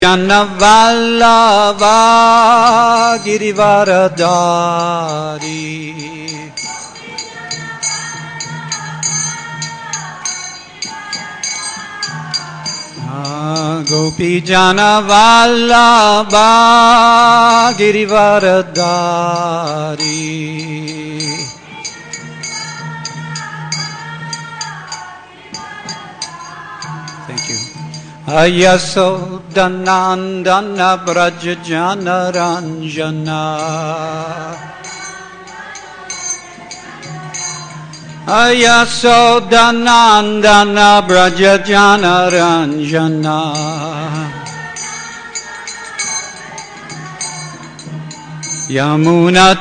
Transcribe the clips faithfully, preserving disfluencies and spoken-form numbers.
Janavallava Girivaradari Gopi Janavallava Girivaradari Thank you. Ayasodanandana Brajajana Ranjana Ayasodanandana Brajajana Ranjana Yamuna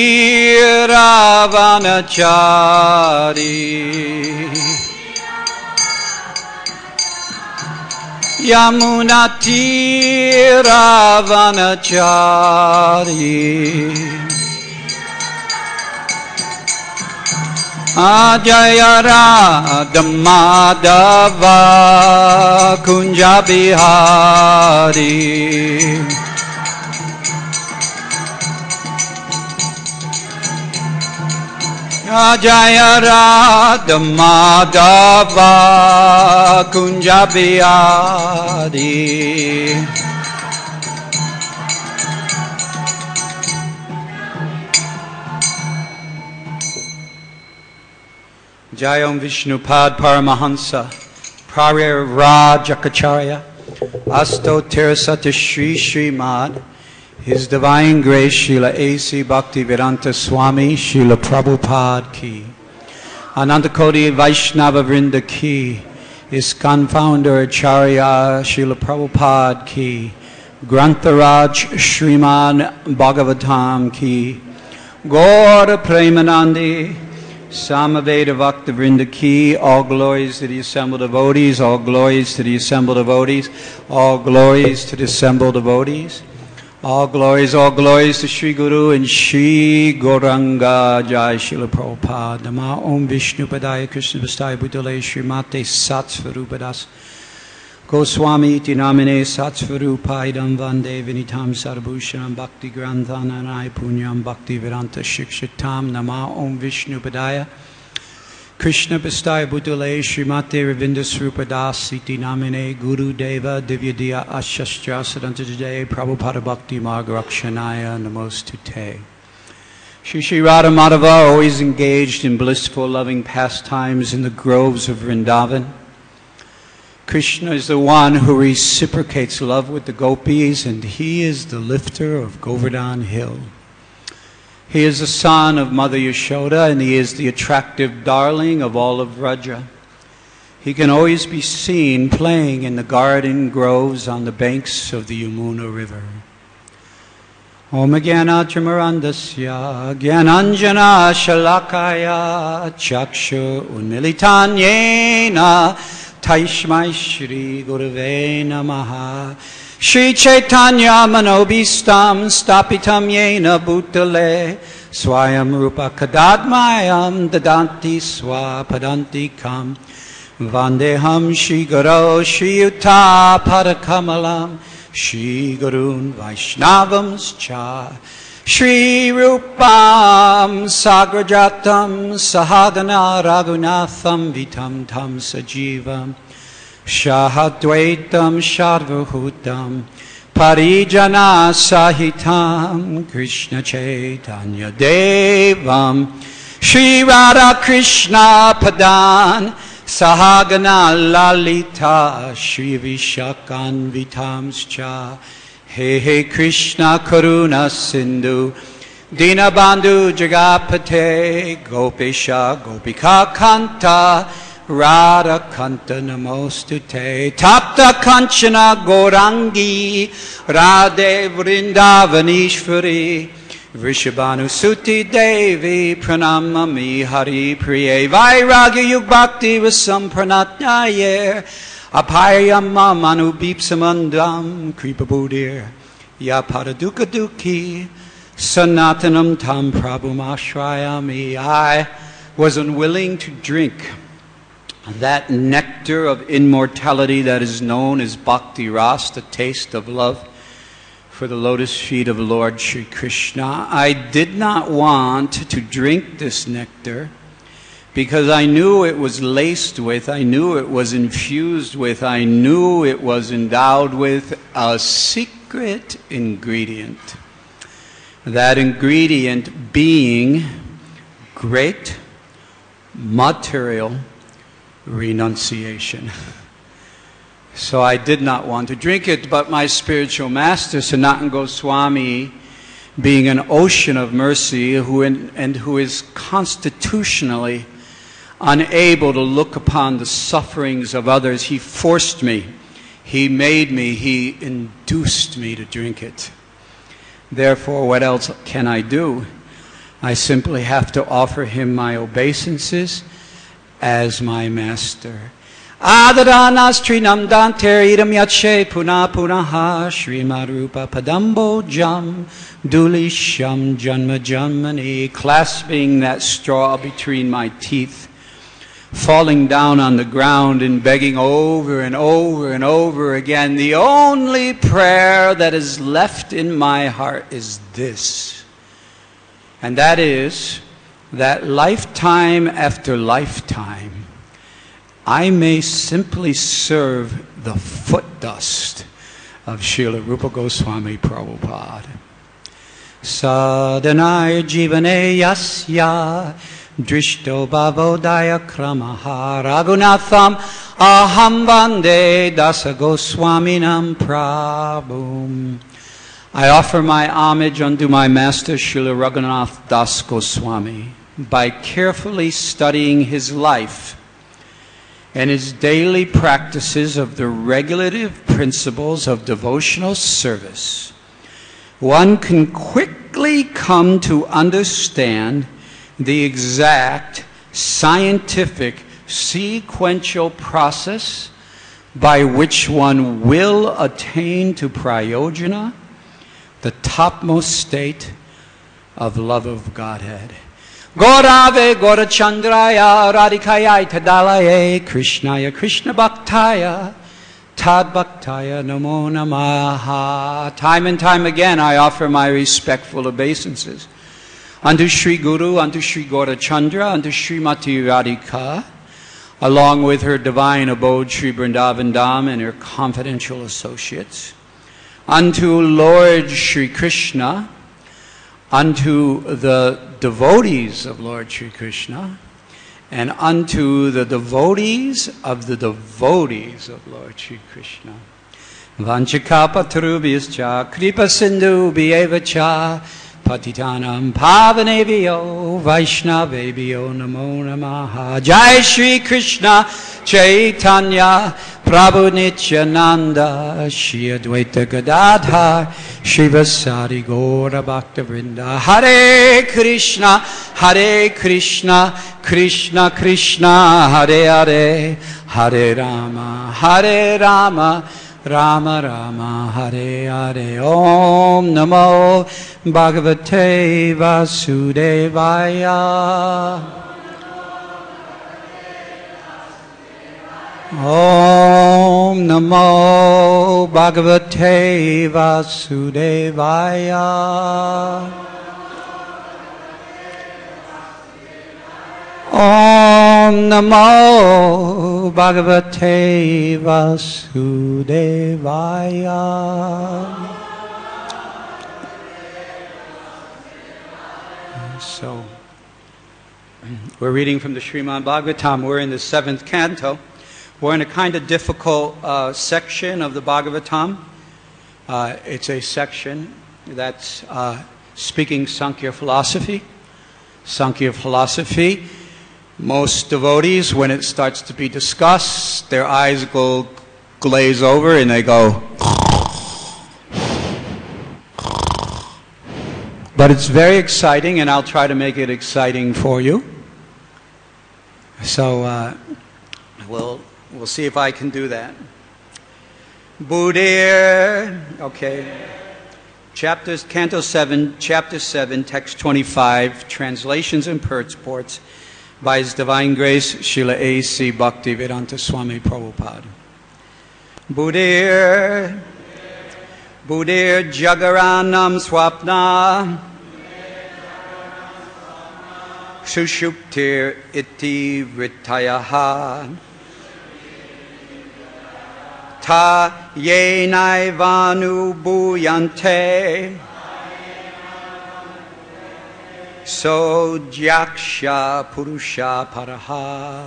Tiravanachari Yamuna Tiravanachari Ajayara Madhava Kunja Bihari Ajayara Madhava Kunja Bihari Jayam Vishnupad Paramahansa Prarir Rajakacharya Asto Tirasata Shri Srimad His Divine Grace Srila A C Bhaktivedanta Swami Srila Prabhupada Ki Anantakoti Vaishnava Vrinda Ki ISKCON Founder Acharya Srila Prabhupada Ki Grantharaj Srimad Bhagavatam Ki Gaura Premanandi Samaveda Bhakta Vrinda Ki, all glories to the assembled devotees, all glories to the assembled devotees, all glories to the assembled devotees, all glories, all glories to Sri Guru and Sri Gauranga Jai Srila Prabhupada. Nama Om Vishnu Padaya Krishna Vastaya Bhutale Srimate Satsvarupadas Goswami iti namine Satsvarupaidam Vande Vinitam Sarabhushanam Bhakti Granthananai Punyam Bhakti Vedanta Shikshatam Nama Om Vishnu Padaya Krishna Vastaya Bhutale Srimate Ravinda Srupadas iti namine Guru Deva Divyadiya Ashastra Sadanta Jade Prabhupada Bhakti Margarakshanaya Namostute. Shri Shri Radha Madhava always engaged in blissful loving pastimes in the groves of Vrindavan. Krishna is the one who reciprocates love with the gopis, and he is the lifter of Govardhan Hill. He is the son of Mother Yashoda, and he is the attractive darling of all of Vraja. He can always be seen playing in the garden groves on the banks of the Yamuna River. Om Jnana Timirandasya Jnananjana Shalakaya Chakshu Unmilitanyena Taishmai Shri Gurave Namaha Shri Chaitanya Manobhistam Stapitam Yena Bhutale Swayam Rupa Kadadmayam Dadanti Swapadantikam Vandeham Shri Guru Shri Yuta Padakamalam Shri Gurun Vaishnavamscha Shri Rupam Sagrajatam Sahagana Raghunatham Vitam Tam Sajivam Shahadvaitam Shadvahutam Parijana Sahitam Krishna Chaitanya Devam Shri Radha Krishna Padan Sahagana Lalita Shri Vishakan Vitamscha He He Krishna Karuna Sindhu Dinabandhu Jagapate Gopisha Gopika Kanta Radha Kanta Namostute Tapta Kanchana Gorangi Radhe Vrindavanishvari Vrishabhanu Suti Devi Pranamami Hari Priye Vairagya Yug Bhakti Rasam Pranatnaye Apayama Manu Beepsamandam Kripabudir Yapadaduka Duki Sanatanam Tam Prabhumashrayami. I was unwilling to drink that nectar of immortality that is known as Bhakti Ras, the taste of love for the lotus feet of Lord Sri Krishna. I did not want to drink this nectar because I knew it was laced with, I knew it was infused with, I knew it was endowed with a secret ingredient. That ingredient being great material renunciation. So I did not want to drink it, but my spiritual master, Sanatana Goswami, being an ocean of mercy who in, and who is constitutionally unable to look upon the sufferings of others, he forced me, he made me, he induced me to drink it. Therefore, what else can I do? I simply have to offer him my obeisances as my master. Adadanastrinam danter idam yache puna punaha Srimad Rupa Padambo Jam Dulisham Janma Janmani, clasping that straw between my teeth, falling down on the ground and begging over and over and over again. The only prayer that is left in my heart is this, and that is that lifetime after lifetime I may simply serve the foot dust of Srila Rupa Goswami Prabhupada. Sadhanaya jivane yasya drishto bhavodaya kramaha ragunatham aham vande dasa goswaminam prabhum. I offer my homage unto my master Srila Raghunath Das Goswami by carefully studying his life and his daily practices of the regulative principles of devotional service. One can quickly come to understand the exact scientific sequential process by which one will attain to prayojana, the topmost state of love of Godhead. Gaurave Gaurachandraya Radhikaya Tadalaye Krishnaya Krishna Bhaktaya Tad Bhaktaya Namo Namaha. Time and time again I offer my respectful obeisances unto Sri Guru, unto Sri Gaurachandra, unto Srimati Radhika, along with her divine abode Sri Vrindavan Dham and her confidential associates, unto Lord Sri Krishna, unto the devotees of Lord Sri Krishna, and unto the devotees of the devotees of Lord Sri Krishna. Vanchakapatarubhyascha kripa sindhu bhyevacha patitanam pavanebhyo vaishnavebhyo namo namaha. Jai Shri Krishna Chaitanya Prabhu Nityananda Shri Advaita Gadadhar Shivasari Gaura Bhakta Vrinda. Hare Krishna Hare Krishna Krishna Krishna Hare Hare Hare Rama Hare Rama Rama Rama Hare Hare. Om Namo Bhagavate Vasudevaya. Om Namo Bhagavate Vasudevaya. Om Namo Bhagavate Vasudevaya. So, we're reading from the Srimad Bhagavatam. We're in the seventh canto. We're in a kind of difficult uh, section of the Bhagavatam. Uh, it's a section that's uh, speaking Sankhya philosophy. Sankhya philosophy. Most devotees, when it starts to be discussed, their eyes go glaze over and they go. But it's very exciting, and I'll try to make it exciting for you. So uh, we'll we'll see if I can do that. Buddhir, okay. Chapters, Canto seven, Chapter seven, Text twenty-five, Translations and Purports by His Divine Grace, Srila A C Bhaktivedanta Swami Prabhupada. Buddhir, Buddhir Jagaranam Swapna, Sushuptir iti Vritayaha, Ta yenaivanu bhuyante, So Jaksha Purusha Paraha,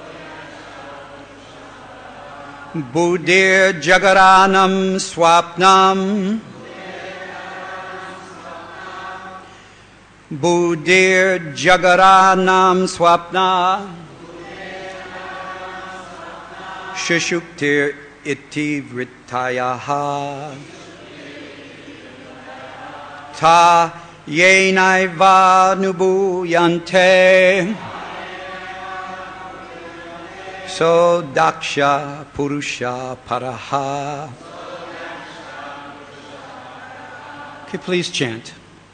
Buddhir Jagaranam Swapnam, Buddhir Jagaranam Swapna, Shushuktir iti Vritayaha, Ta Yenaiva nubuyante, So Daksha Purusha Paraha. Okay, please chant.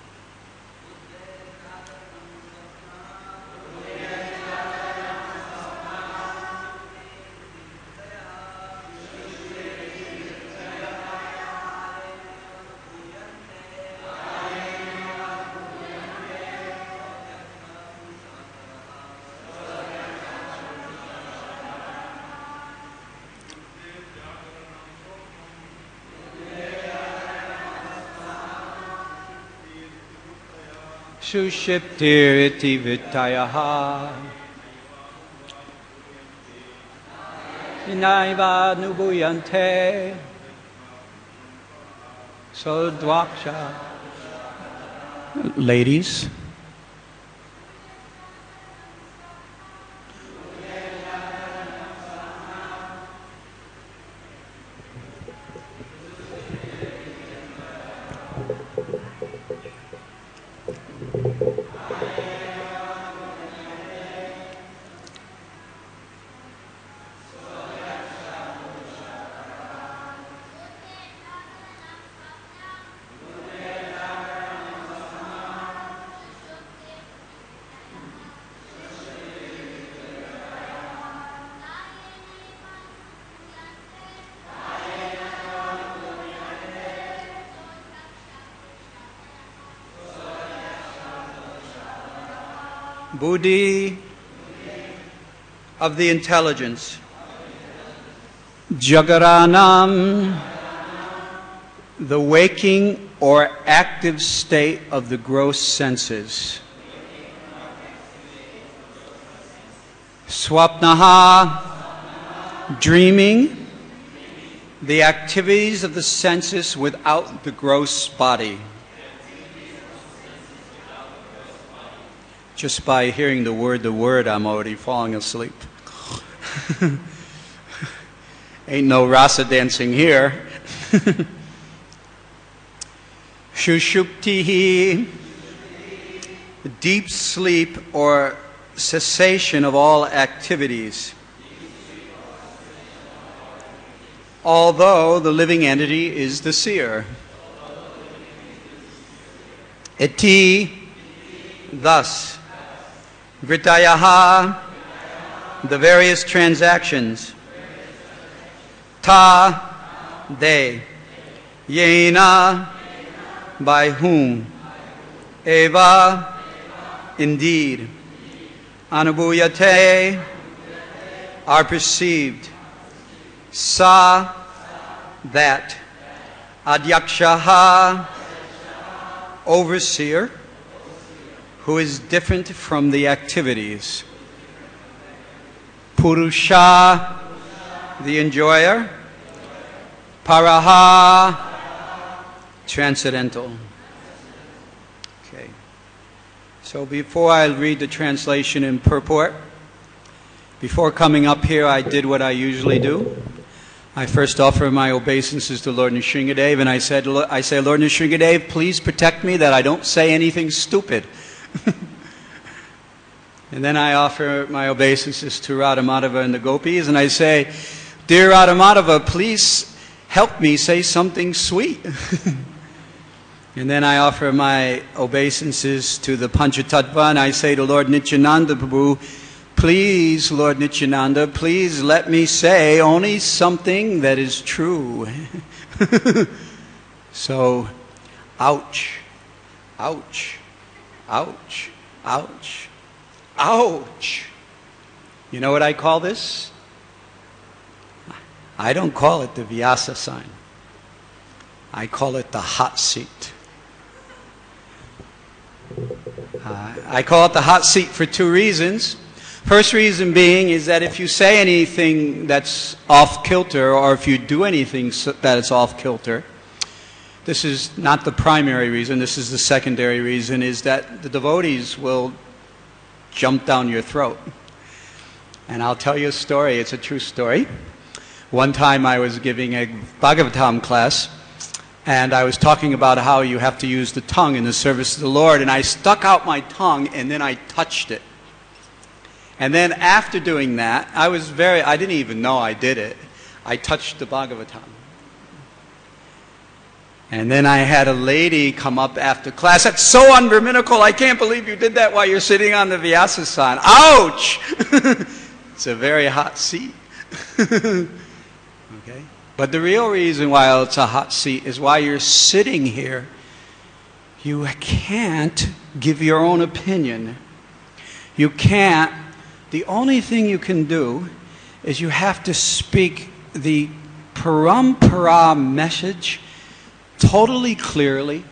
Sushiptir iti Vritayaha, Yenaiva nubuyante, So Dvaksha. Ladies. Buddhi of the intelligence. Jagaranam, the waking or active state of the gross senses. Swapnaha, dreaming, the activities of the senses without the gross body. Just by hearing the word, the word, I'm already falling asleep. Ain't no rasa dancing here. Shushuptihi, deep sleep or cessation of all activities. Although the living entity is the seer. Iti, thus. Vritayaha, the various transactions. Ta, they. Yena, by whom. Eva, indeed. Anubhuyate, are perceived. Sa, that. Adyakshaha, overseer, who is different from the activities. Purusha, the enjoyer. Paraha, transcendental. Okay. So before I read the translation in purport, before coming up here, I did what I usually do. I first offer my obeisances to Lord Nrsingadev, and I said, I say, Lord Nrsingadev, please protect me that I don't say anything stupid. And then I offer my obeisances to Radhamadava and the gopis, and I say, dear Radhamadava, please help me say something sweet. And then I offer my obeisances to the Panchatattva, and I say to Lord Nityananda Prabhu, please, Lord Nityananda, please let me say only something that is true. So, ouch, ouch, ouch, ouch, ouch. You know what I call this? I don't call it the Vyasa sign. I call it the hot seat. Uh, I call it the hot seat for two reasons. First reason being is that if you say anything that's off kilter, or if you do anything that is off kilter, this is not the primary reason, this is the secondary reason, is that the devotees will jump down your throat. And I'll tell you a story, it's a true story. One time I was giving a Bhagavatam class, and I was talking about how you have to use the tongue in the service of the Lord, and I stuck out my tongue and then I touched it. And then after doing that, I was very, I didn't even know I did it. I touched the Bhagavatam. And then I had a lady come up after class. That's so unbrahminical. I can't believe you did that while you're sitting on the Vyasa sign. Ouch! It's a very hot seat. Okay? But the real reason why it's a hot seat is while you're sitting here, you can't give your own opinion. You can't. The only thing you can do is you have to speak the parampara message totally clearly,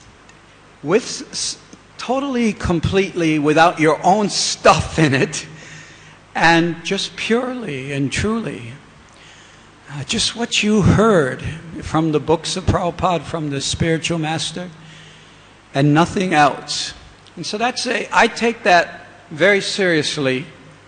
with totally completely without your own stuff in it, and just purely and truly. Uh, just what you heard from the books of Prabhupada, from the spiritual master, and nothing else. And so that's a, I take that very seriously.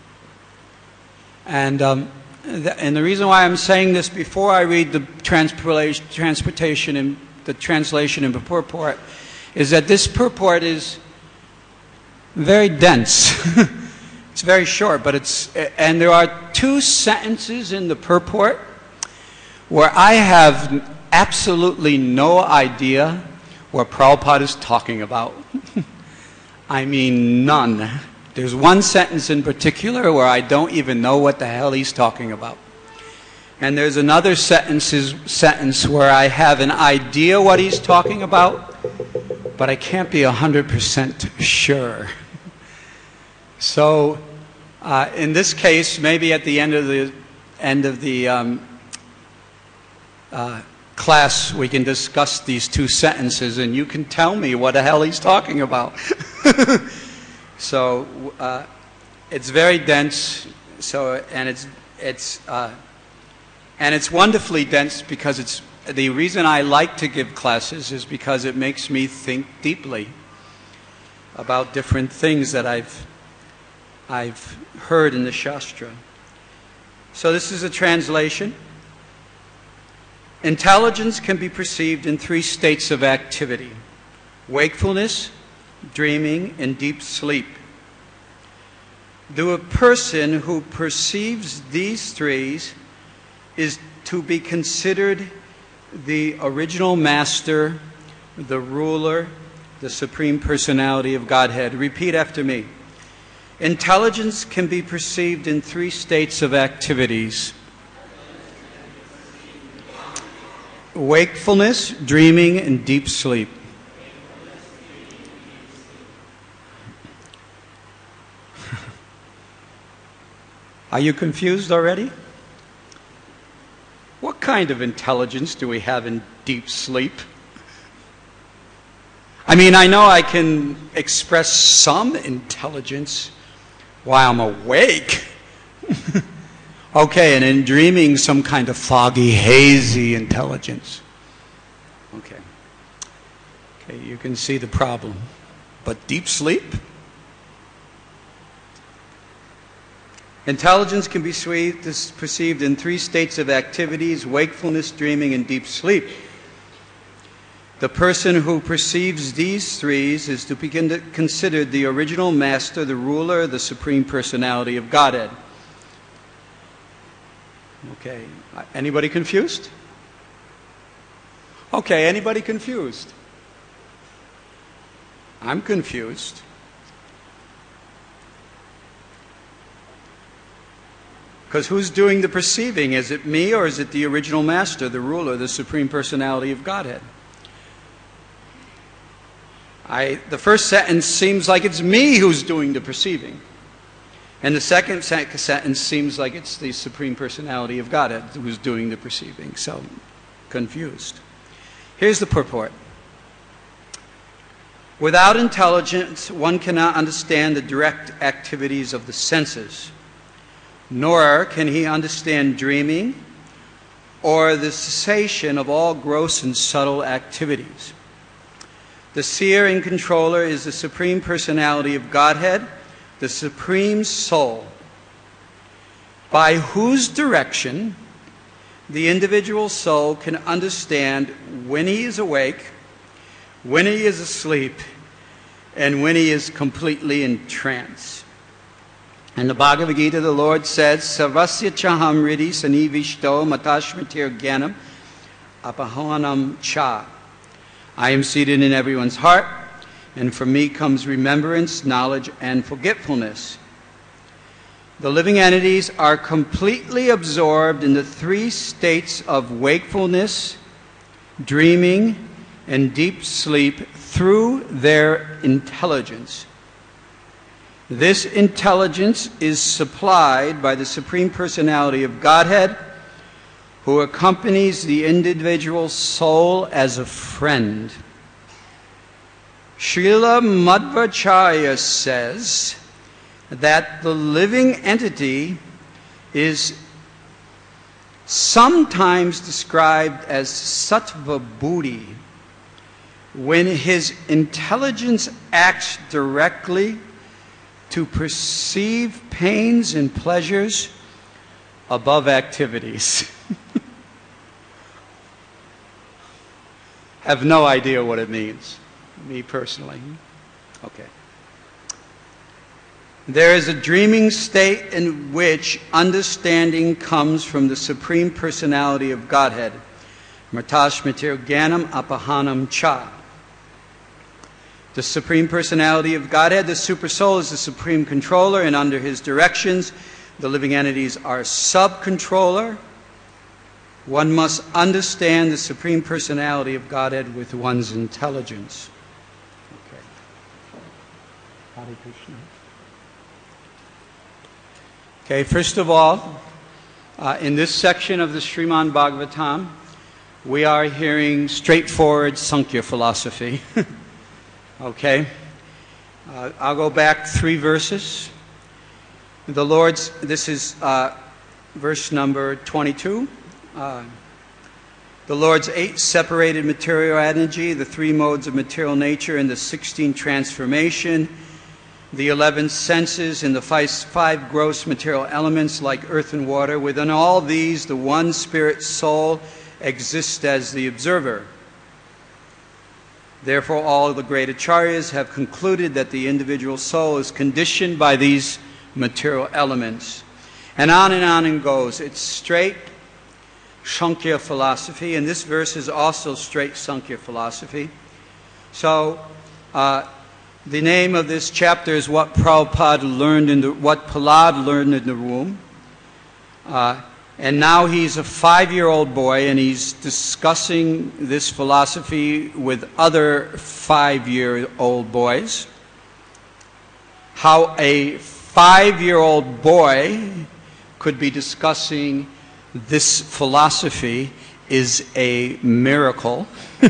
And, um, th and the reason why I'm saying this before I read the transportation, transportation and the translation and the purport is that this purport is very dense. It's very short, but it's, and there are two sentences in the purport where I have absolutely no idea what Prabhupada is talking about. I mean, none. There's one sentence in particular where I don't even know what the hell he's talking about. And there's another sentences, sentence where I have an idea what he's talking about, but I can't be one hundred percent sure. So, uh, in this case, maybe at the end of the, end of the um, uh, class, we can discuss these two sentences and you can tell me what the hell he's talking about. So, uh, it's very dense, so, and it's, it's, uh, and it's wonderfully dense because it's, the reason I like to give classes is because it makes me think deeply about different things that I've, I've heard in the Shastra. So this is a translation. Intelligence can be perceived in three states of activity: wakefulness, dreaming, and deep sleep. The person who perceives these three is to be considered the original master, the ruler, the Supreme Personality of Godhead. Repeat after me. Intelligence can be perceived in three states of activities: wakefulness, dreaming, and deep sleep. Are you confused already? What kind of intelligence do we have in deep sleep? I mean, I know I can express some intelligence while I'm awake. Okay, and in dreaming, some kind of foggy, hazy intelligence. Okay. Okay, you can see the problem. But deep sleep? Intelligence can be perceived in three states of activities: wakefulness, dreaming, and deep sleep. The person who perceives these three is to be considered the original master, the ruler, the Supreme Personality of Godhead. Okay, anybody confused? Okay, anybody confused? I'm confused. Because who's doing the perceiving? Is it me or is it the original master, the ruler, the Supreme Personality of Godhead? I, the first sentence seems like it's me who's doing the perceiving. And the second sentence seems like it's the Supreme Personality of Godhead who's doing the perceiving. So, confused. Here's the purport. Without intelligence, one cannot understand the direct activities of the senses, nor can he understand dreaming or the cessation of all gross and subtle activities. The seer and controller is the Supreme Personality of Godhead, the Supreme Soul, by whose direction the individual soul can understand when he is awake, when he is asleep, and when he is completely in trance. In the Bhagavad Gita, the Lord says, Sarvasya chaham riddhi sanivishto matashmatir gyanam apahanam cha. I am seated in everyone's heart, and from me comes remembrance, knowledge, and forgetfulness. The living entities are completely absorbed in the three states of wakefulness, dreaming, and deep sleep through their intelligence. This intelligence is supplied by the Supreme Personality of Godhead, who accompanies the individual soul as a friend. Srila Madhvacharya says that the living entity is sometimes described as sattva buddhi when his intelligence acts directly to perceive pains and pleasures above activities. Have no idea what it means, me personally. Okay. There is a dreaming state in which understanding comes from the Supreme Personality of Godhead. Mritashmatir Gyanam Apahanam Cha. The Supreme Personality of Godhead, the Super Soul, is the Supreme Controller, and under his directions, the living entities are sub-controller. One must understand the Supreme Personality of Godhead with one's intelligence. Okay. Hare Krishna. Okay, first of all, uh, in this section of the Srimad Bhagavatam, we are hearing straightforward Sankhya philosophy. Okay? Uh, I'll go back three verses. The Lord's, this is uh, verse number twenty-two. Uh, the Lord's eight separated material energy, the three modes of material nature, and the sixteen transformation, the eleven senses, and the five, five gross material elements like earth and water. Within all these, the one spirit soul exists as the observer. Therefore, all the great acharyas have concluded that the individual soul is conditioned by these material elements. And on and on it goes. It's straight Sankhya philosophy, and this verse is also straight Sankhya philosophy. So, uh, the name of this chapter is what Prabhupada learned in the, what Prahlad learned in the womb. Uh, and now he's a five-year-old boy, and he's discussing this philosophy with other five-year-old boys. How a five-year-old boy could be discussing this philosophy is a miracle.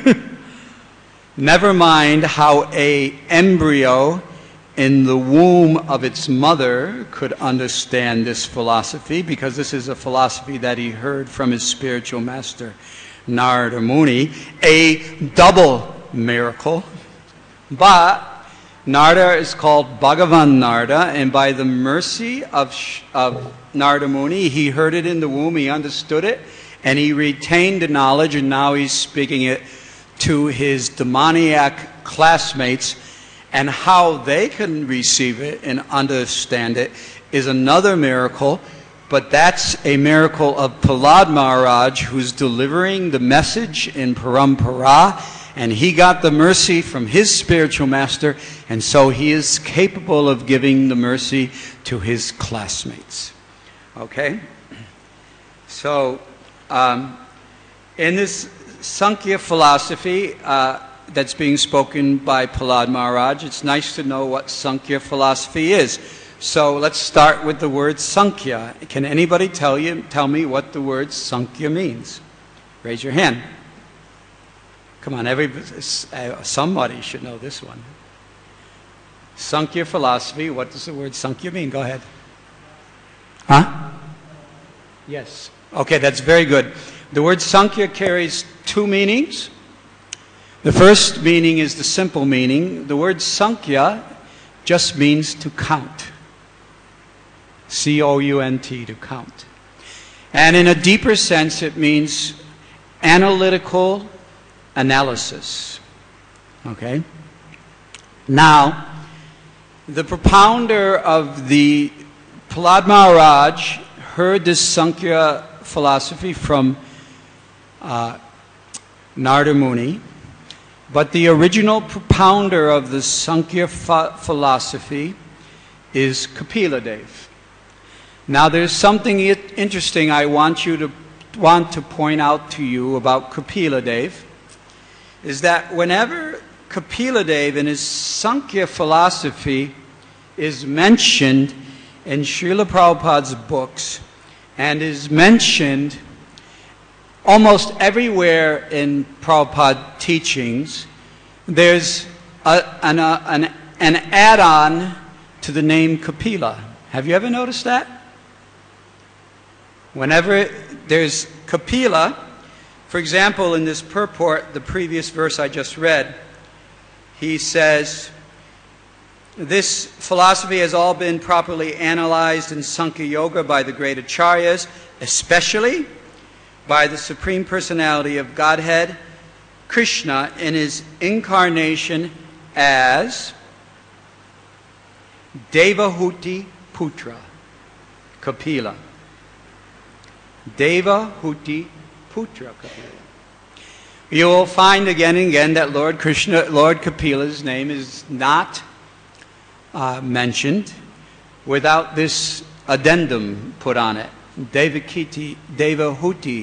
Never mind how an embryo in the womb of its mother could understand this philosophy, because this is a philosophy that he heard from his spiritual master, Narada Muni, a double miracle. But Narada is called Bhagavan Narada, and by the mercy of, of Narada Muni, he heard it in the womb, he understood it, and he retained the knowledge, and now he's speaking it to his demoniac classmates, and how they can receive it and understand it is another miracle. But that's a miracle of Prahlad Maharaj, who's delivering the message in Parampara, and he got the mercy from his spiritual master, and so he is capable of giving the mercy to his classmates. Okay? So, um, in this Sankhya philosophy uh, that's being spoken by Prahlad Maharaj, it's nice to know what Sankhya philosophy is. So let's start with the word Sankhya. Can anybody tell you, tell me what the word Sankhya means? Raise your hand. Come on, every, somebody should know this one. Sankhya philosophy, what does the word Sankhya mean? Go ahead. Huh? Yes. Okay, that's very good. The word Sankhya carries two meanings. The first meaning is the simple meaning. The word Sankhya just means to count. C O U N T, to count. And in a deeper sense, it means analytical analysis. Okay? Now, the propounder of the Prahlad Maharaj heard this Sankhya philosophy from uh, Narada Muni, but the original propounder of the Sankhya philosophy is Kapila Dev. Now, there's something interesting I want you to want to point out to you about Kapila Dev, is that whenever Kapila Dev in his Sankhya philosophy is mentioned in Srila Prabhupada's books and is mentioned almost everywhere in Prabhupada teachings, there's a, an, a, an, an add-on to the name Kapila. Have you ever noticed that? Whenever there's Kapila, for example, in this purport, the previous verse I just read, he says, this philosophy has all been properly analyzed in Sankhya Yoga by the great acharyas, especially by the Supreme Personality of Godhead, Krishna, in his incarnation as Devahuti Putra, Kapila. Devahuti Putra Kapila. You will find again and again that Lord Krishna, Lord Kapila's name is not uh, mentioned without this addendum put on it. Devakiti, Devahuti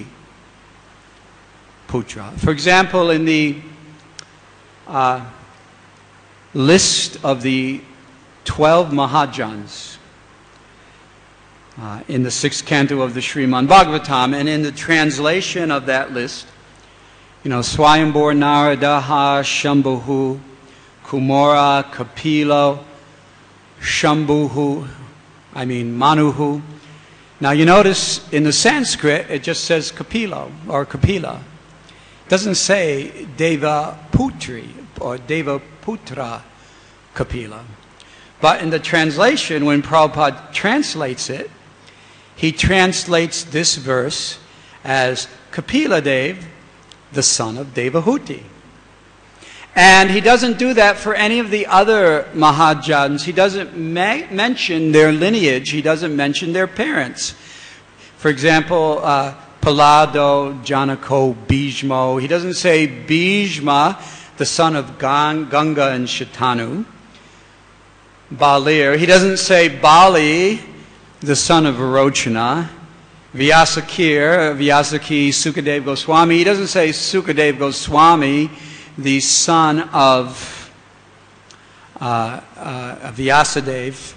Putra. For example, in the uh, list of the twelve Mahajans uh, in the sixth canto of the Srimad Bhagavatam, and in the translation of that list, you know, Swayambhur Naradaha, Shambhu, Kumara, Kapila, Shambhu, I mean Manuhu. Now you notice in the Sanskrit it just says Kapila or Kapila. It doesn't say Deva Putri or Deva Putra Kapila. But in the translation, when Prabhupada translates it, he translates this verse as Kapila Dev, the son of Devahuti. And he doesn't do that for any of the other Mahajans. He doesn't ma mention their lineage. He doesn't mention their parents. For example, uh, Palado, Janako, Bhishmo. He doesn't say Bhishma, the son of Gang, Ganga and Shatanu. Balir. He doesn't say Bali, the son of Varochana. Vyasakir, Vyasaki, Sukadev Goswami. He doesn't say Sukadev Goswami, the son of uh, uh, Vyasadev.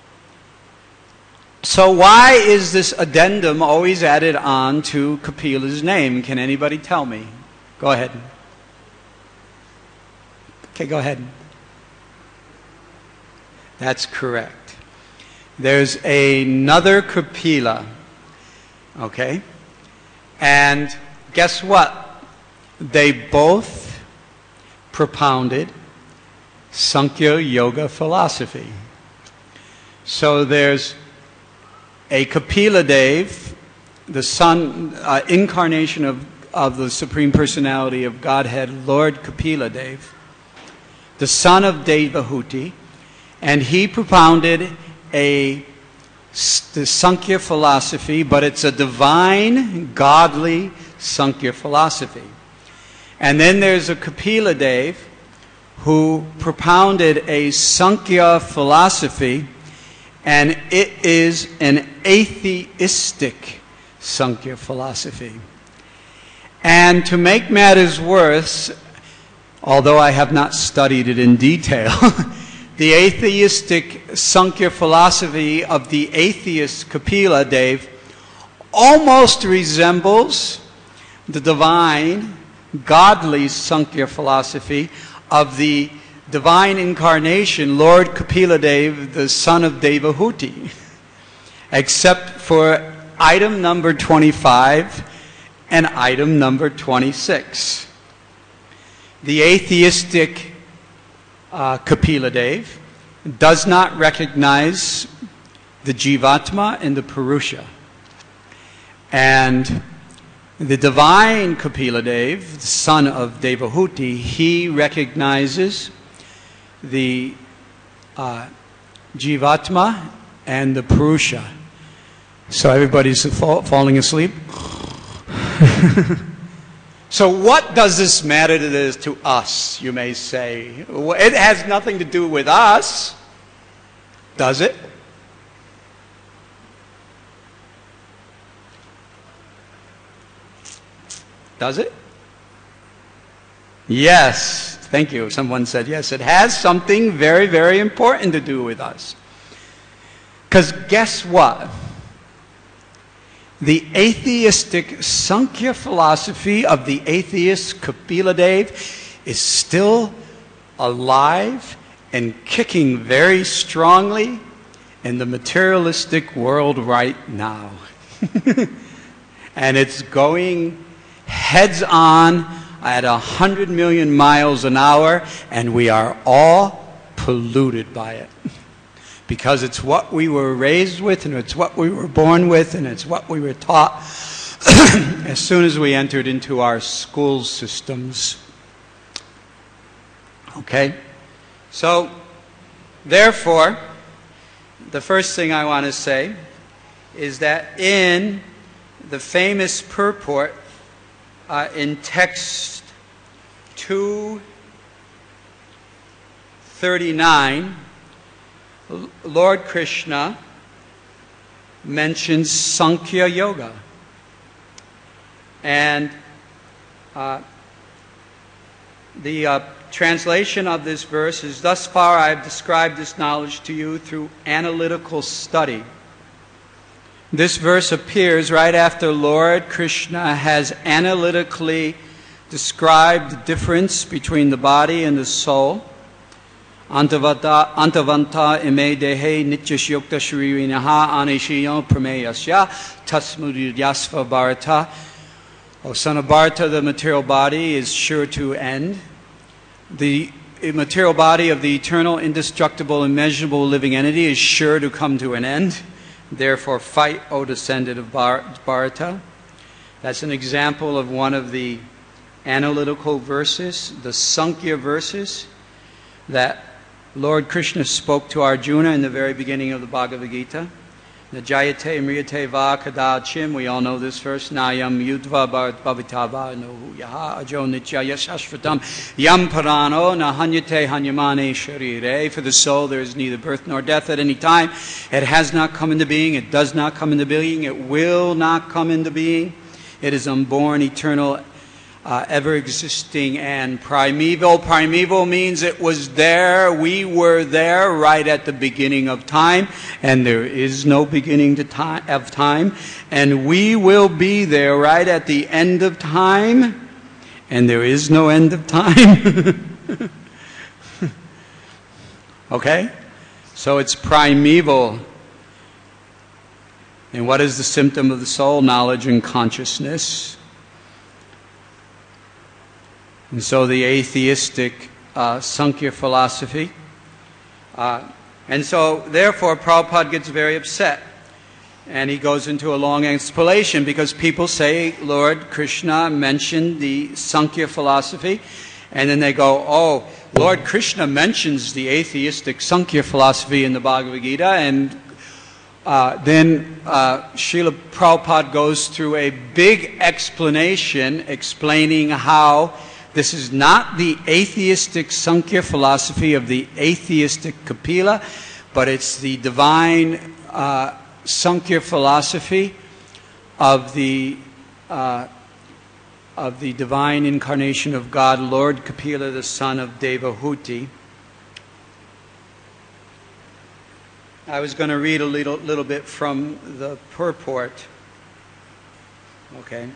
So why is this addendum always added on to Kapila's name? Can anybody tell me? Go ahead. Okay, go ahead. That's correct. There's another Kapila. Okay? And guess what? They both propounded Sankhya Yoga philosophy. So there's a Kapila Dev, the son, uh, incarnation of, of the Supreme Personality of Godhead, Lord Kapila Dev, the son of Devahuti, and he propounded a the Sankhya philosophy, but it's a divine, godly Sankhya philosophy. And then there's a Kapila Dev who propounded a Sankhya philosophy, and it is an atheistic Sankhya philosophy. And to make matters worse, although I have not studied it in detail, the atheistic Sankhya philosophy of the atheist Kapila Dev almost resembles the divine, godly Sankhya philosophy of the divine incarnation, Lord Kapila Dev, the son of Devahuti, except for item number twenty-five and item number twenty-six. The atheistic uh, Kapila Dev does not recognize the Jivatma and the Purusha. And the divine Kapila Dev, the son of Devahuti, he recognizes the uh, Jivatma and the Purusha. So everybody's fall, falling asleep. So what does this matter to, this, to us, you may say? It has nothing to do with us, does it? Does it? Yes. Thank you. Someone said yes. It has something very, very important to do with us. Because guess what? The atheistic Sankhya philosophy of the atheist Kapila Dev is still alive and kicking very strongly in the materialistic world right now. And it's going heads on at a hundred million miles an hour, and we are all polluted by it. Because it's what we were raised with, and it's what we were born with, and it's what we were taught as soon as we entered into our school systems. Okay? So, therefore, the first thing I want to say is that in the famous purport uh, in text two thirty-nine, Lord Krishna mentions Sankhya Yoga. And uh, the uh, translation of this verse is, "Thus far I have described this knowledge to you through analytical study." This verse appears right after Lord Krishna has analytically described the difference between the body and the soul. Antavanta antavanta ime dehe nityash yokta shririnaha anishiyo prameyasya tasmudyasva bharata. O son of Bharata, the material body is sure to end. The material body of the eternal, indestructible, immeasurable living entity is sure to come to an end. Therefore fight, O descendant of Bharata. That's an example of one of the analytical verses, the Sankhya verses, that Lord Krishna spoke to Arjuna in the very beginning of the Bhagavad Gita. Najayate mriyate va kadachim. We all know this verse. Nayam yudva bhavitava no yaha ajo nitya yashashvatam yam parano nahanyate hanyamane sharire. For the soul there is neither birth nor death at any time. It has not come into being. It does not come into being. It will not come into being. It is unborn, eternal, Uh, ever-existing, and primeval. Primeval means it was there. We were there right at the beginning of time, and there is no beginning to time, of time. And we will be there right at the end of time, and there is no end of time. Okay? So it's primeval. And what is the symptom of the soul? Knowledge and consciousness. And so the atheistic uh, Sankhya philosophy. Uh, and so, therefore, Prabhupada gets very upset. And he goes into a long explanation because people say Lord Krishna mentioned the Sankhya philosophy. And then they go, oh, Lord Krishna mentions the atheistic Sankhya philosophy in the Bhagavad Gita. And uh, then uh, Srila Prabhupada goes through a big explanation explaining how this is not the atheistic Sankhya philosophy of the atheistic Kapila, but it's the divine uh, Sankhya philosophy of the uh, of the divine incarnation of God, Lord Kapila, the son of Devahuti. I was going to read a little, little bit from the purport. Okay.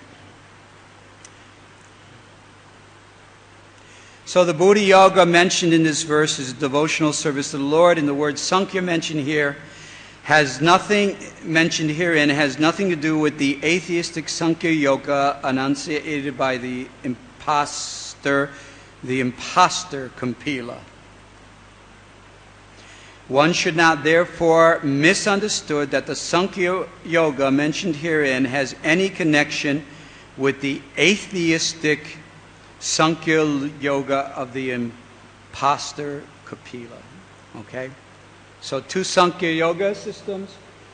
So the Buddha Yoga mentioned in this verse is devotional service to the Lord, and the word Sankhya mentioned here has nothing mentioned herein has nothing to do with the atheistic Sankhya Yoga enunciated by the impostor, the impostor Kapila. One should not therefore misunderstood that the Sankhya Yoga mentioned herein has any connection with the atheistic Sankhya Yoga of the impostor Kapila. Okay? So two Sankhya Yoga systems,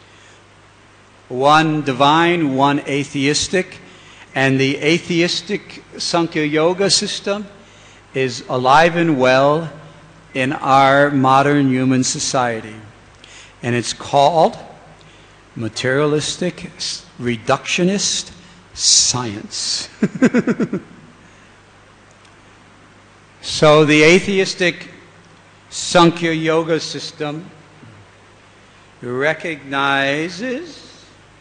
one divine, one atheistic, and the atheistic Sankhya Yoga system is alive and well in our modern human society. And it's called materialistic reductionist science. So the atheistic Sankhya Yoga system recognizes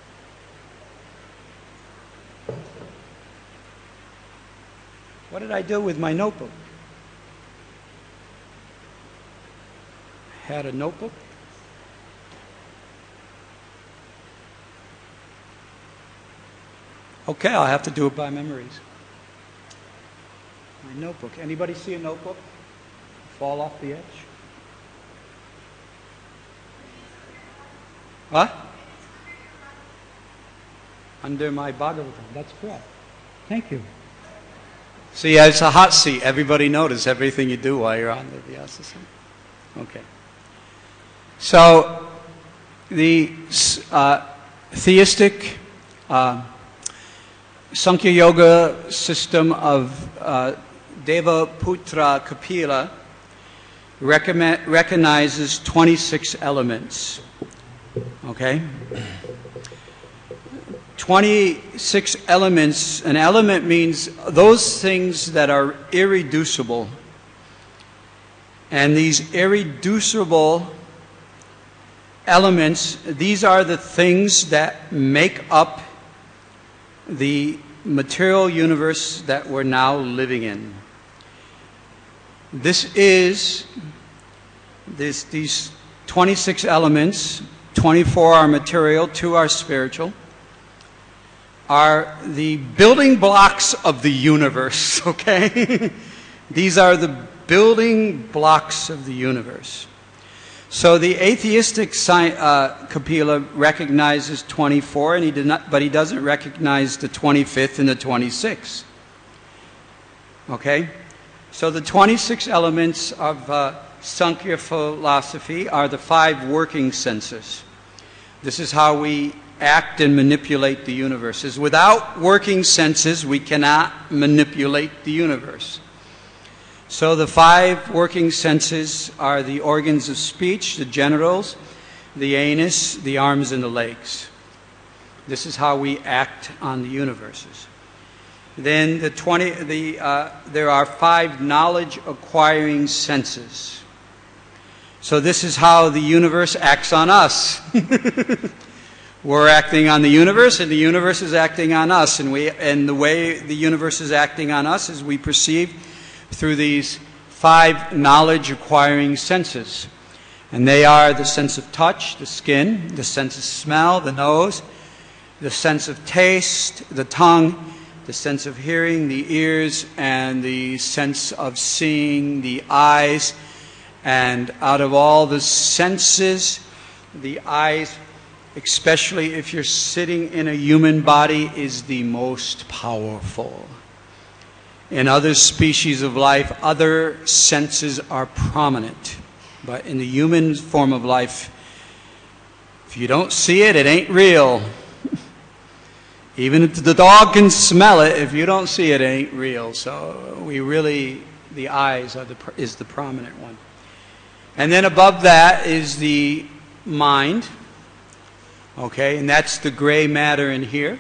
what did I do with my notebook? I had a notebook. Okay, I'll have to do it by memories. My notebook. Anybody see a notebook fall off the edge? What? Under my Bhagavatam. That's correct. Thank you. See, it's a hot seat. Everybody notices everything you do while you're on the Vyasa. Okay. So, the uh, theistic uh, Sankhya Yoga system of uh, Devaputra Kapila recognizes twenty-six elements. Okay? twenty-six elements. An element means those things that are irreducible. And these irreducible elements, these are the things that make up the material universe that we're now living in. This is, this, these twenty-six elements, twenty-four are material, two are spiritual, are the building blocks of the universe, okay? These are the building blocks of the universe. So the atheistic uh, Kapila recognizes twenty-four, and he did not, but he doesn't recognize the twenty-fifth and the twenty-sixth. Okay? So the twenty-six elements of uh, Sankhya philosophy are the five working senses. This is how we act and manipulate the universe. Is without working senses, we cannot manipulate the universe. So the five working senses are the organs of speech, the genitals, the anus, the arms, and the legs. This is how we act on the universes. Then the twenty, the uh, there are five knowledge-acquiring senses. So this is how the universe acts on us. We're acting on the universe, and the universe is acting on us. And we, and the way the universe is acting on us is we perceive through these five knowledge-acquiring senses. And they are the sense of touch, the skin, the sense of smell, the nose, the sense of taste, the tongue, the sense of hearing, the ears, and the sense of seeing, the eyes. And out of all the senses, the eyes, especially if you're sitting in a human body, is the most powerful. In other species of life, other senses are prominent. But in the human form of life, if you don't see it, it ain't real. Even if the dog can smell it, if you don't see it, it ain't real. So we really, the eyes are the, is the prominent one. And then above that is the mind. Okay, and that's the gray matter in here.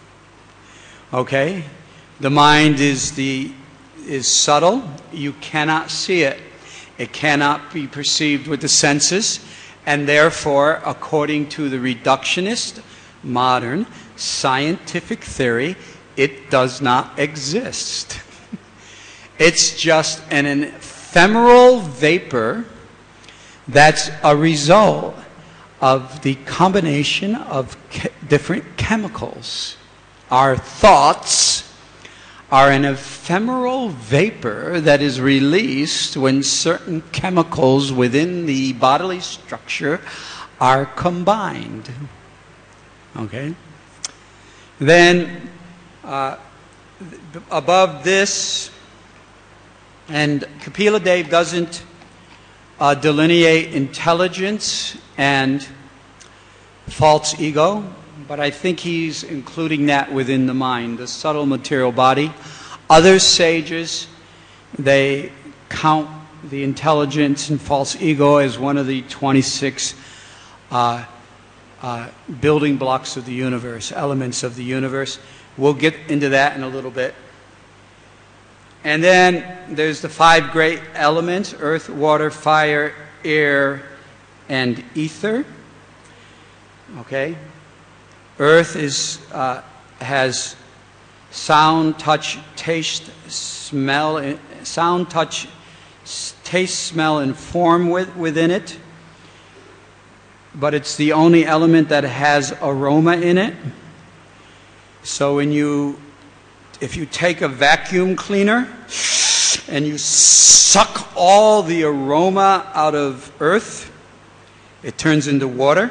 Okay, the mind is the is subtle. You cannot see it. It cannot be perceived with the senses, and therefore, according to the reductionist modern scientific theory, it does not exist. It's just an ephemeral vapor that's a result of the combination of ke- different chemicals. Our thoughts are an ephemeral vapor that is released when certain chemicals within the bodily structure are combined. Okay? Then, uh, th- above this, and Kapila Dev doesn't uh, delineate intelligence and false ego, but I think he's including that within the mind, the subtle material body. Other sages, they count the intelligence and false ego as one of the twenty-six uh, uh, building blocks of the universe, elements of the universe. We'll get into that in a little bit. And then there's the five great elements: earth, water, fire, air, and ether. Okay? Earth is uh, has sound, touch, taste, smell, sound, touch, taste, smell, and form with, within it. But it's the only element that has aroma in it. So when you, if you take a vacuum cleaner and you suck all the aroma out of earth, it turns into water.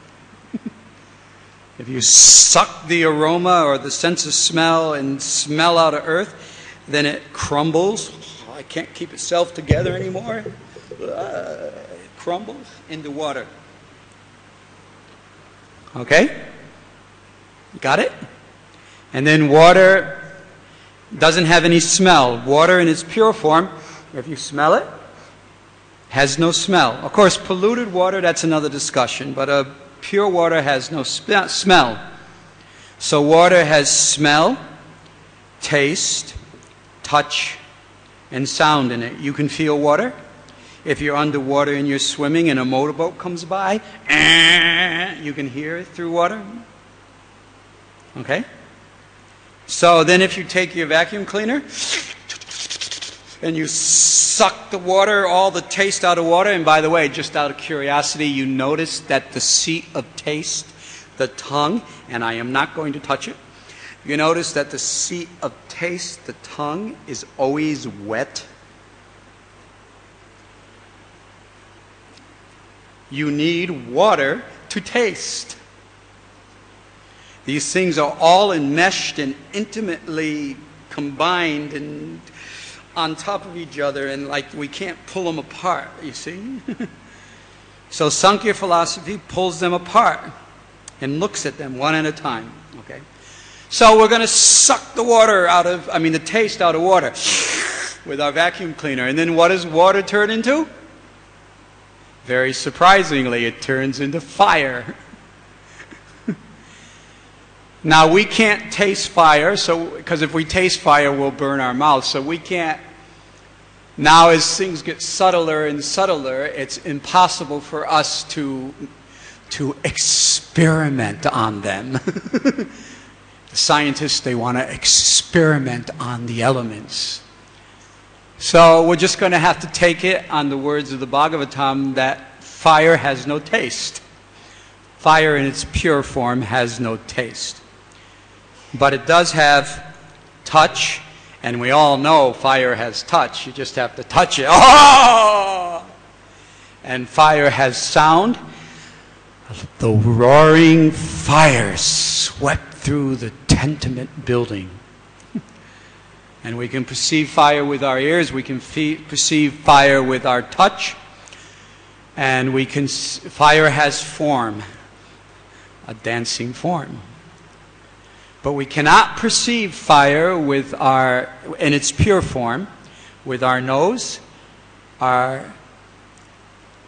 If you suck the aroma or the sense of smell and smell out of earth, then it crumbles. Oh, I can't keep itself together anymore. Uh, it crumbles into water. Okay? Got it? And then water doesn't have any smell. Water in its pure form, if you smell it, has no smell. Of course, polluted water, that's another discussion, but a pure water has no sp- smell. So water has smell, taste, touch, and sound in it. You can feel water. If you're underwater and you're swimming and a motorboat comes by, you can hear it through water. Okay? So then if you take your vacuum cleaner and you suck the water, all the taste out of water, and by the way, just out of curiosity, you notice that the seat of taste, the tongue, and I am not going to touch it, you notice that the seat of taste, the tongue, is always wet. You need water to taste. These things are all enmeshed and intimately combined and on top of each other, and like we can't pull them apart, you see? So Sankhya philosophy pulls them apart and looks at them one at a time. Okay? So we're going to suck the water out of, I mean the taste out of water with our vacuum cleaner. And then what does water turn into? Very surprisingly, it turns into fire. Now, we can't taste fire, so because if we taste fire, we'll burn our mouth. So we can't. Now, as things get subtler and subtler, it's impossible for us to, to experiment on them. The scientists, they want to experiment on the elements. So we're just going to have to take it on the words of the Bhagavatam that fire has no taste. Fire in its pure form has no taste. But it does have touch, and we all know fire has touch. You just have to touch it. Oh! And fire has sound. The roaring fire swept through the tenement building. And we can perceive fire with our ears. We can fe- perceive fire with our touch. And we can. Fire has form, a dancing form. But we cannot perceive fire with our, in its pure form, with our nose, our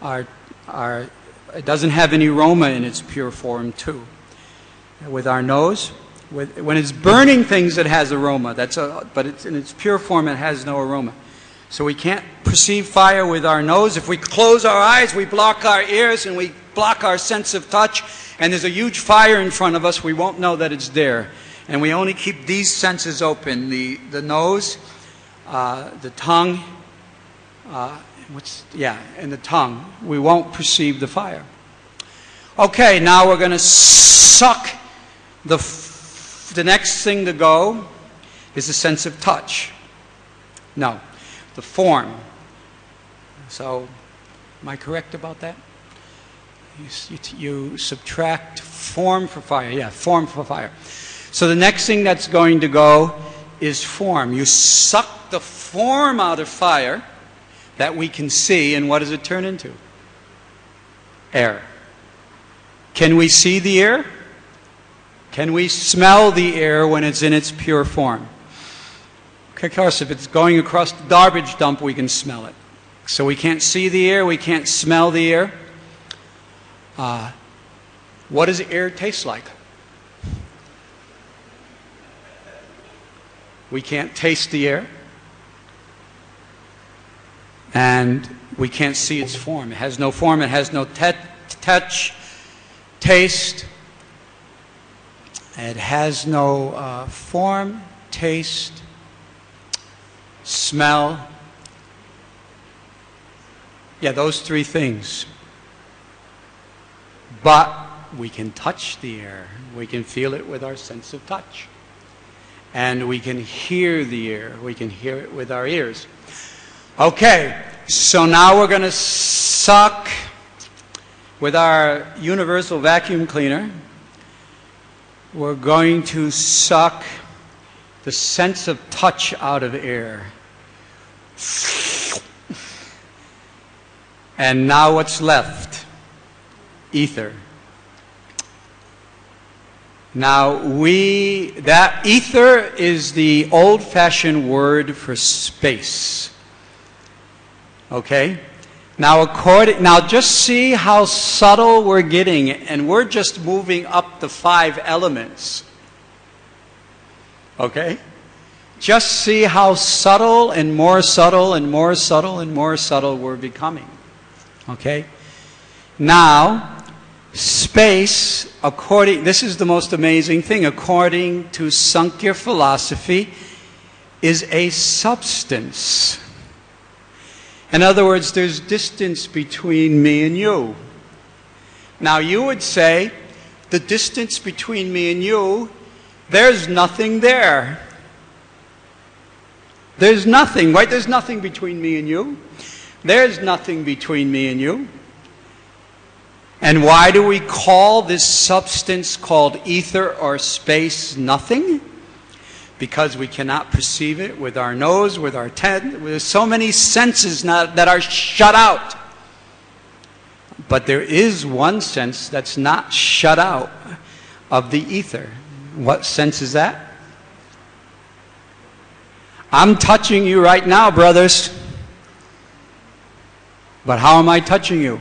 our, our, it doesn't have any aroma in its pure form too. With our nose, with, when it's burning things, it has aroma. That's a, but it's, in its pure form, it has no aroma. So we can't perceive fire with our nose. If we close our eyes, we block our ears, and we block our sense of touch, and there's a huge fire in front of us, we won't know that it's there. And we only keep these senses open, the, the nose, uh, the tongue, uh, what's, yeah, and the tongue. We won't perceive the fire. Okay, now we're going to suck. The, f the next thing to go is the sense of touch. No, the form. So, am I correct about that? You, you, you subtract form for fire. Yeah, form for fire. So the next thing that's going to go is form. You suck the form out of fire that we can see, and what does it turn into? Air. Can we see the air? Can we smell the air when it's in its pure form? Okay, of course, if it's going across the garbage dump, we can smell it. So we can't see the air, we can't smell the air. Uh, what does air taste like? We can't taste the air. And we can't see its form. It has no form, it has no touch, taste. It has no uh, form, taste, smell. Yeah, those three things. But we can touch the air. We can feel it with our sense of touch. And we can hear the air. We can hear it with our ears. Okay, so now we're going to suck with our universal vacuum cleaner. We're going to suck the sense of touch out of air. And now what's left? Ether. Now we, that ether is the old-fashioned word for space. Okay? Now according, now just see how subtle we're getting, and we're just moving up the five elements. Okay? Just see how subtle and more subtle and more subtle and more subtle we're becoming. Okay? Now, space, according, this is the most amazing thing, according to Sankhya philosophy, is a substance. In other words, there's distance between me and you. Now you would say, the distance between me and you, there's nothing there. There's nothing, right? There's nothing between me and you. There's nothing between me and you. And why do we call this substance called ether or space nothing? Because we cannot perceive it with our nose, with our head. There's so many senses not, that are shut out. But there is one sense that's not shut out of the ether. What sense is that? I'm touching you right now, brothers. But how am I touching you?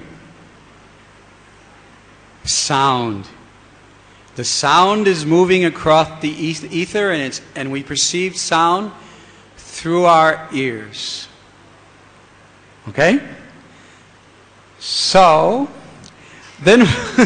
Sound. The sound is moving across the ether, and, it's, and we perceive sound through our ears. Okay? So, then,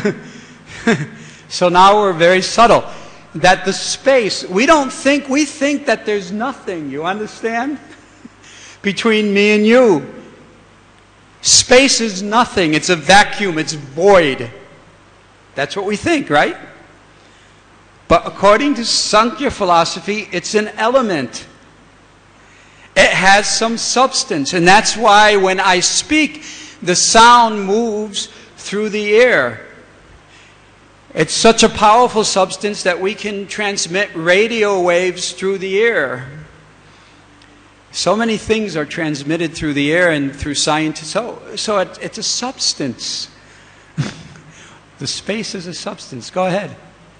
so now we're very subtle. That the space, we don't think, we think that there's nothing, you understand? Between me and you. Space is nothing, it's a vacuum, it's void. That's what we think, right? But according to Sankhya philosophy, it's an element. It has some substance, and that's why when I speak, the sound moves through the air. It's such a powerful substance that we can transmit radio waves through the air. So many things are transmitted through the air and through science. So, so it, it's a substance. The space is a substance. Go ahead.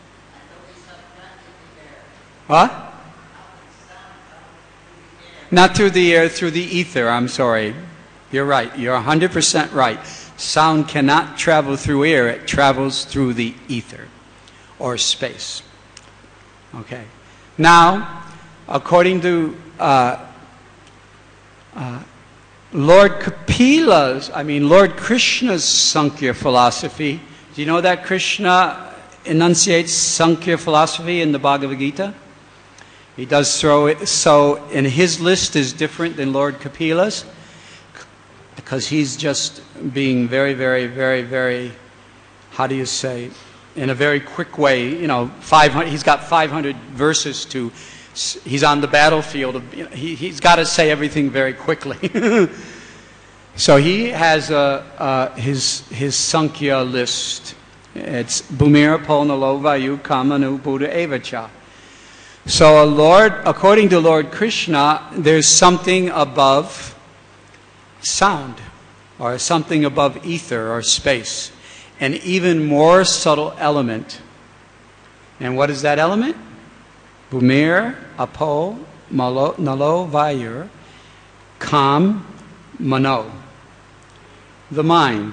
What? Not through the air, through the ether. I'm sorry. You're right. You're one hundred percent right. Sound cannot travel through air, it travels through the ether or space. Okay. Now, according to uh, uh, Lord Kapila's, I mean Lord Krishna's Sankhya philosophy, do you know that Krishna enunciates Sankhya philosophy in the Bhagavad Gita? He does throw it, so, and his list is different than Lord Kapila's, because he's just being very, very, very, very, how do you say, in a very quick way, you know, five hundred, he's got five hundred verses to, he's on the battlefield, of, you know, he, he's got to say everything very quickly. So he has a, uh, his, his Sankhya list. It's Bhumira Polnalo Vayu Kamanu Buddha Evacha. So a Lord, according to Lord Krishna, there's something above sound, or something above ether or space, an even more subtle element. And what is that element? Bhumir Apo Malo Nalo Vayur Kam Mano. The mind.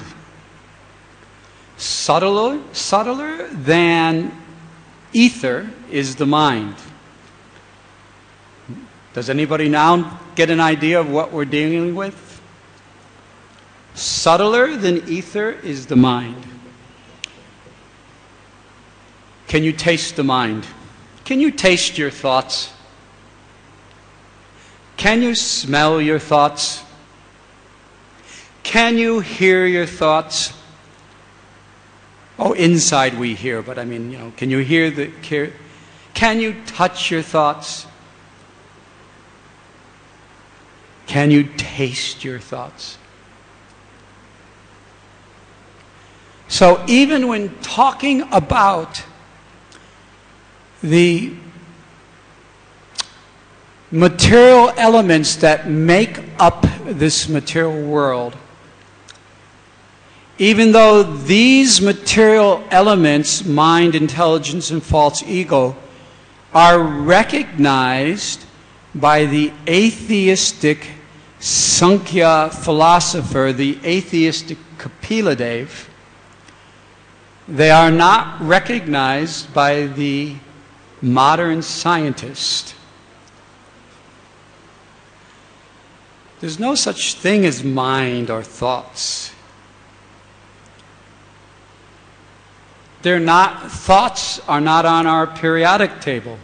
Subtler, subtler than ether is the mind. Does anybody now get an idea of what we're dealing with? Subtler than ether is the mind. Can you taste the mind? Can you taste your thoughts? Can you smell your thoughts? Can you hear your thoughts? Oh, inside we hear, but I mean, you know, can you hear the, can you touch your thoughts? Can you taste your thoughts? So even when talking about the material elements that make up this material world, even though these material elements, mind, intelligence, and false ego, are recognized by the atheistic Sankhya philosopher, the atheistic Kapila Dev, they are not recognized by the modern scientist. There's no such thing as mind or thoughts. They're not, thoughts are not on our periodic table.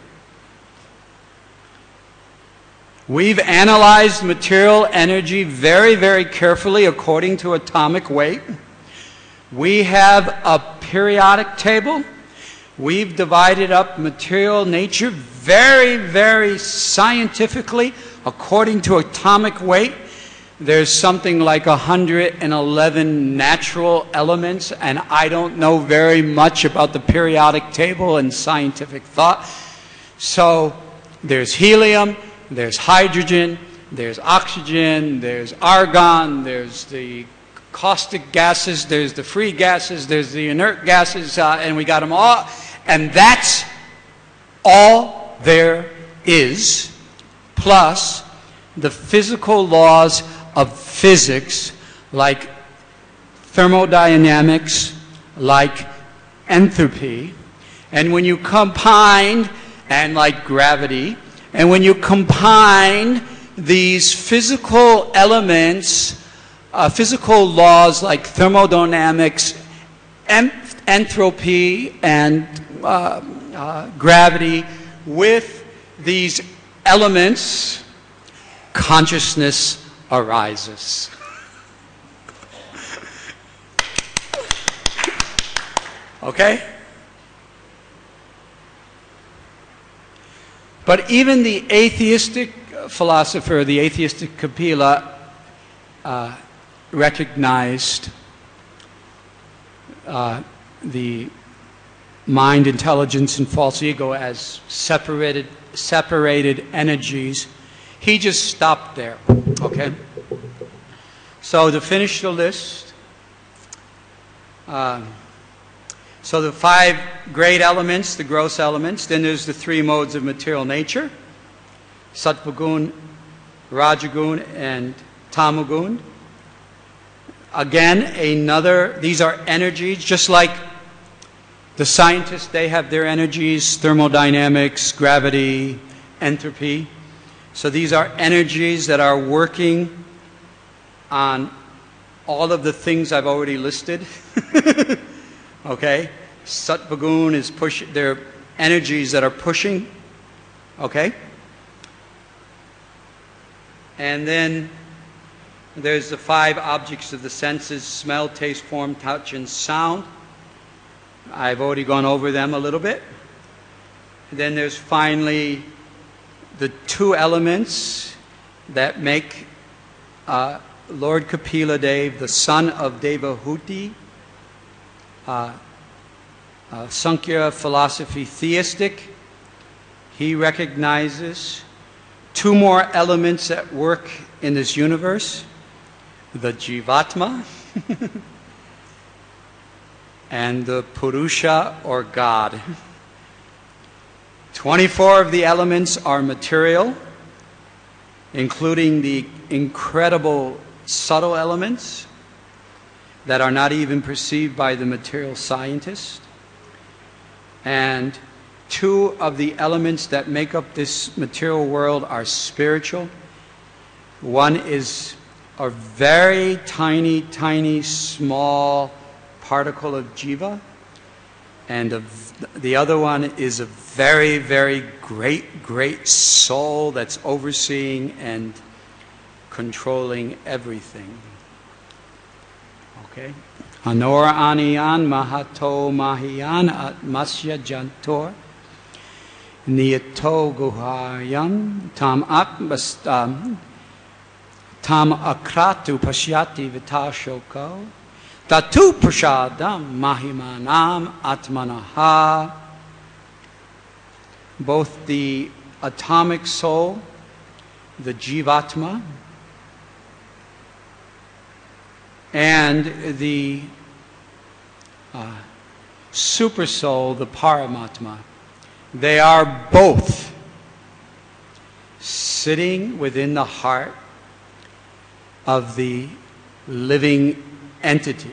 We've analyzed material energy very, very carefully according to atomic weight. We have a periodic table. We've divided up material nature very, very scientifically according to atomic weight. There's something like one hundred eleven natural elements, and I don't know very much about the periodic table and scientific thought. So there's helium, there's hydrogen, there's oxygen, there's argon, there's the caustic gases, there's the free gases, there's the inert gases, uh, and we got them all. And that's all there is, plus the physical laws of physics, like thermodynamics, like entropy. And when you combine, and like gravity, and when you combine these physical elements, uh, physical laws like thermodynamics, en entropy, and uh, uh, gravity, with these elements, consciousness arises. Okay? But even the atheistic philosopher, the atheistic Kapila, uh, recognized uh, the mind, intelligence, and false ego as separated, separated energies. He just stopped there, okay? So to finish the list, um, so the five great elements, the gross elements, then there's the three modes of material nature, Sattvagun, Rajagun, and Tamagun. again, another, these are energies, just like the scientists, they have their energies, thermodynamics, gravity, entropy. So these are energies that are working on all of the things I've already listed. Okay? Sattva-gun is pushing, they're energies that are pushing. Okay? And then there's the five objects of the senses: smell, taste, form, touch, and sound. I've already gone over them a little bit. Then there's finally the two elements that make uh, Lord Kapila Dev, the son of Devahuti, uh, uh, Sankhya philosophy theistic. He recognizes two more elements at work in this universe: the Jivatma and the Purusha, or God. twenty-four of the elements are material, including the incredible subtle elements that are not even perceived by the material scientist. And two of the elements that make up this material world are spiritual. One is a very tiny, tiny, small particle of jiva, and a, the other one is a very, very great, great soul that's overseeing and controlling everything. Okay? Anor aniyan mahato mahiyan atmasya jantor niyato guhayam tam atmastam tam akratu pashyati vitashoko tatu prasadam mahimanam atmanaha. Both the atomic soul, the Jivatma, and the uh, super soul, the Paramatma, they are both sitting within the heart of the living entity.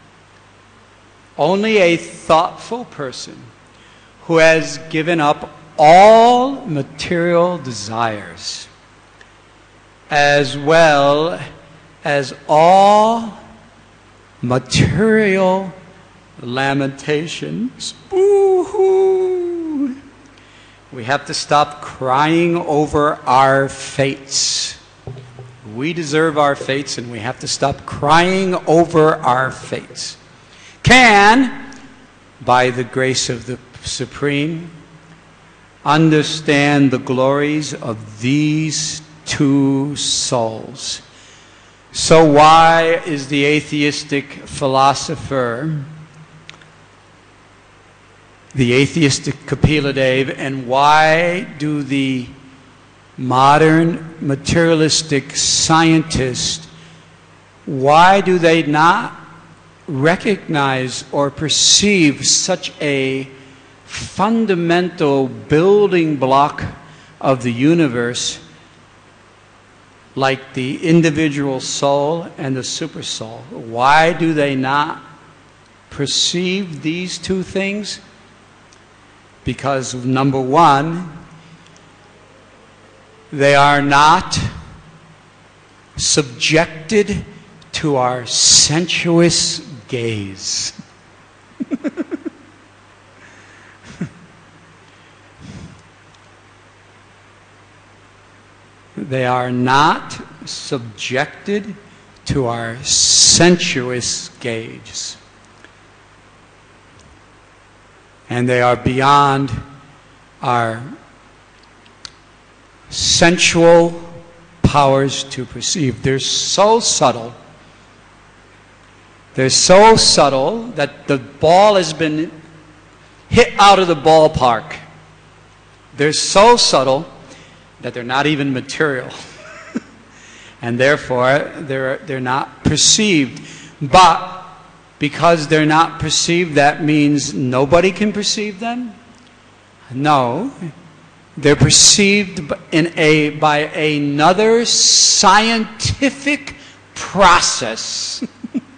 Only a thoughtful person who has given up all material desires, as well as all material lamentations. Boo-hoo. We have to stop crying over our fates. We deserve our fates, and we have to stop crying over our fates. Can, by the grace of the Supreme, understand the glories of these two souls. So why is the atheistic philosopher, the atheistic Kapila Dev, and why do the modern materialistic scientists, why do they not recognize or perceive such a fundamental building block of the universe like the individual soul and the super soul? Why do they not perceive these two things? Because, number one, they are not subjected to our sensuous gaze. They are not subjected to our sensuous gaze. And they are beyond our sensual powers to perceive. They're so subtle. They're so subtle that the ball has been hit out of the ballpark. They're so subtle that they're not even material. And therefore, they're, they're not perceived. But because they're not perceived, that means nobody can perceive them? No. They're perceived in a, by another scientific process.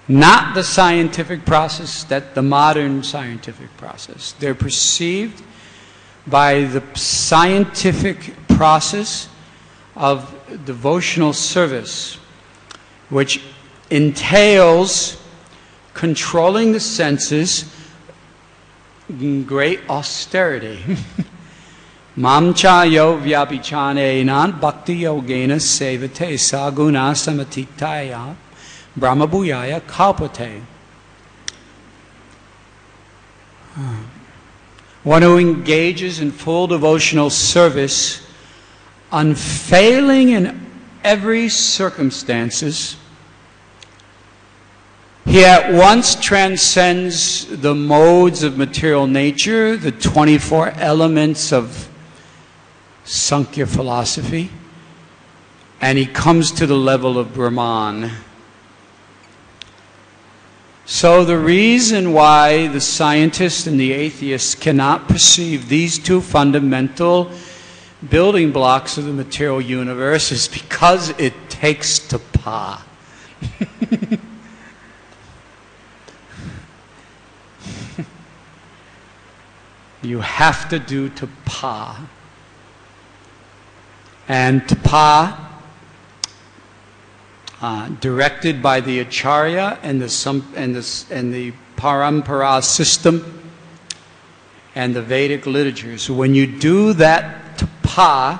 Not the scientific process, that the modern scientific process. They're perceived by the scientific process of devotional service, which entails controlling the senses in great austerity. Mamcha yo vyapichane nan bhakti yogena sevate saguna samatitaya brahmabhuyaya kalpate. One who engages in full devotional service, unfailing in every circumstances, he at once transcends the modes of material nature, the twenty-four elements of Sankhya philosophy, and he comes to the level of Brahman. So the reason why the scientists and the atheists cannot perceive these two fundamental building blocks of the material universe is because it takes tapa. You have to do tapa. And tapa, uh, directed by the Acharya and the, and, the, and the Parampara system and the Vedic literature. So when you do that tapa,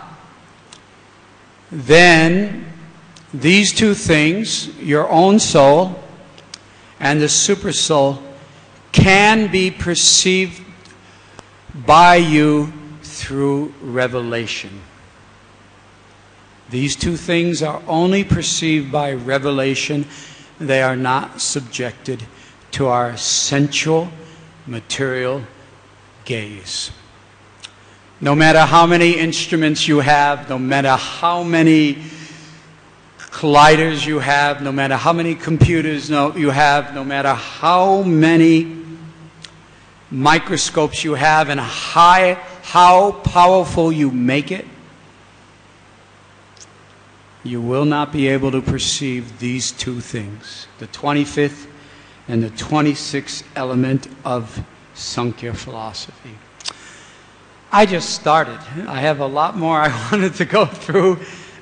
then these two things, your own soul and the super soul, can be perceived by you through revelation. These two things are only perceived by revelation. They are not subjected to our sensual, material gaze. No matter how many instruments you have, no matter how many colliders you have, no matter how many computers you have, no matter how many microscopes you have and how, how powerful you make it, you will not be able to perceive these two things, the twenty-fifth and the twenty-sixth element of Sankhya philosophy. I just started. I have a lot more I wanted to go through.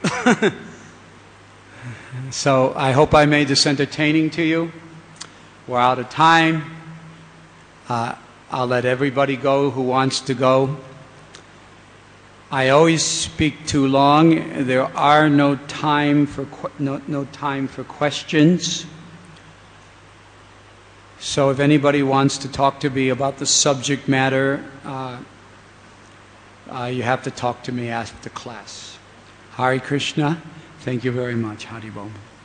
So I hope I made this entertaining to you. We're out of time. Uh, I'll let everybody go who wants to go. I always speak too long. There are no time for no, no time for questions. So if anybody wants to talk to me about the subject matter, uh, uh, you have to talk to me after class. Hare Krishna. Thank you very much. Haribol.